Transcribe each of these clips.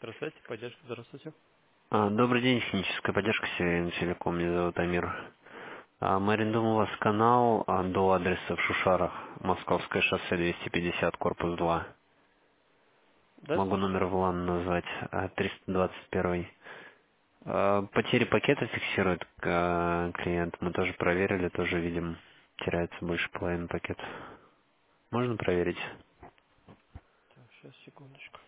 Здравствуйте, поддержка, здравствуйте. Добрый день, техническая поддержка Северный Телеком, меня зовут Амир. Мы арендуем у вас канал до адреса в Шушарах, Московское шоссе 250, корпус 2. Да? Могу номер ВЛАН назвать, 321. Потери пакета фиксирует клиент, мы тоже проверили, тоже видим, теряется больше половины пакета. Можно проверить? Так, сейчас, секундочку.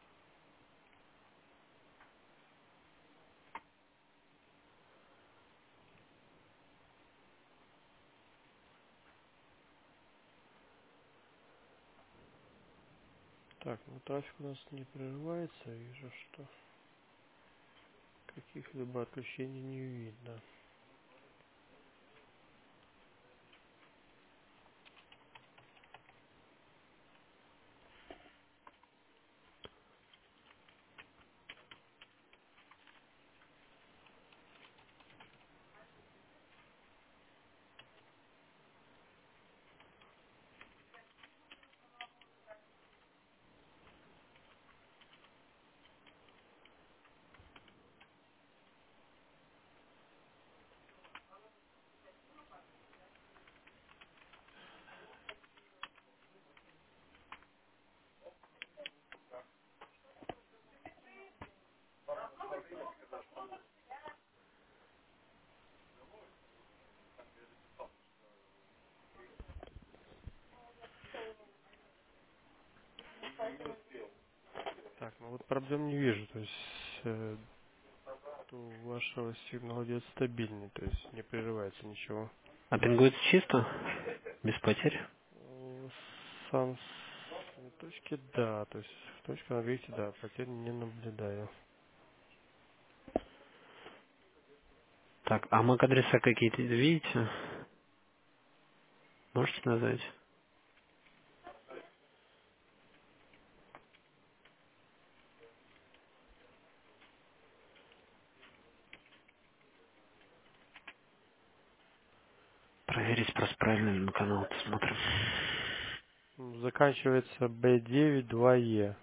Так, ну трафик у нас не прерывается, вижу, что каких-либо отключений не видно. Так, ну вот проблем не вижу, то есть у вашего сигнала идет стабильный, то есть не прерывается ничего. Пингуется чисто? Без потерь? Э, Сам с точки, да, то есть в точке, видите, да, потерь не наблюдаю. Так, а MAC-адреса какие-то видите? Можете назвать? Проверить просто правильно ли мы канал смотрим. Заканчивается B9 2E,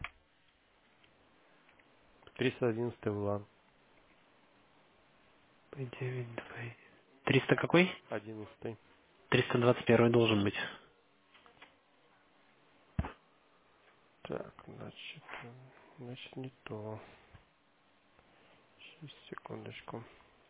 311 влан, P9, 2. 300 какой? 11. 321 должен быть. Так, значит не то. Сейчас, секундочку.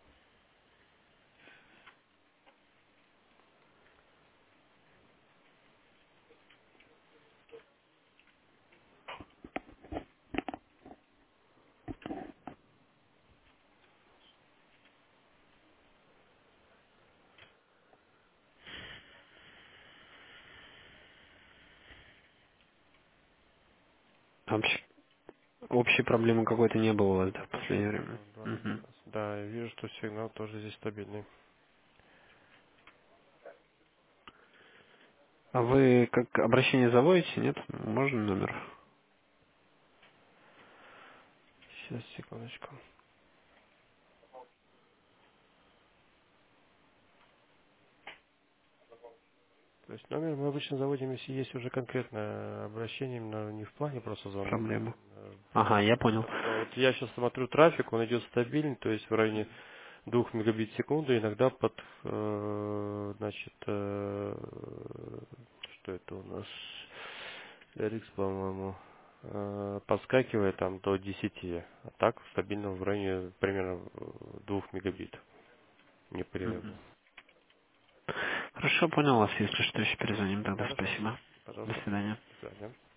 Вообще, общей проблемы какой-то не было у вас, да, в последнее Нет, время? в данный Мгм. раз. Да, я вижу, что сигнал тоже здесь стабильный. А вы как обращение заводите, нет? Можно номер? Сейчас, секундочку. То есть номер мы обычно заводим, если есть уже конкретное обращение, именно не в плане просто звонок, а Проблема. именно Ага, я понял. но вот я сейчас смотрю трафик, он идет стабильный, то есть в районе 2 мегабит в секунду, иногда значит, что это у нас, RX, по-моему, подскакивает там до 10, а так стабильно в районе примерно 2 мегабит непрерывно. Мгм. Хорошо, понял вас. Если что, еще перезвоним тогда. Хорошо, Спасибо. До пожалуйста, свидания. до свидания.